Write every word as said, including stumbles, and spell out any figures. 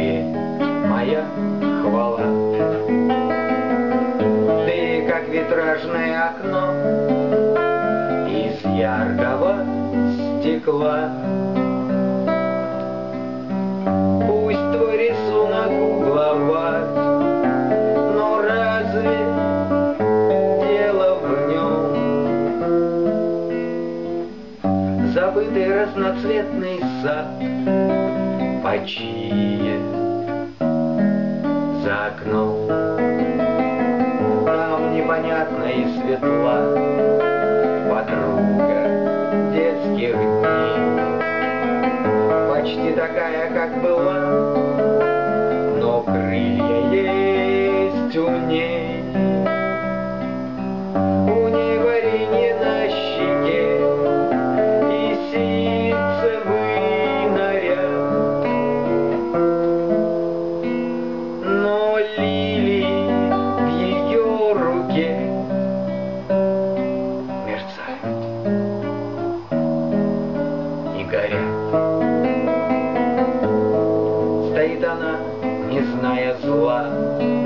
тебе моя хвала. Ты как витражное окно из яркого стекла. Пусть твой рисунок угловат, но разве дело в нем? Забытый разноцветный сад, почиет за окном. Там непонятна и светла подруга детских дней, почти такая, как была, но крылья есть у ней. У ней варенье на щеке и ситцевый наряд, но лилии в ее руке мерцают и горят. Стоит она, не зная зла,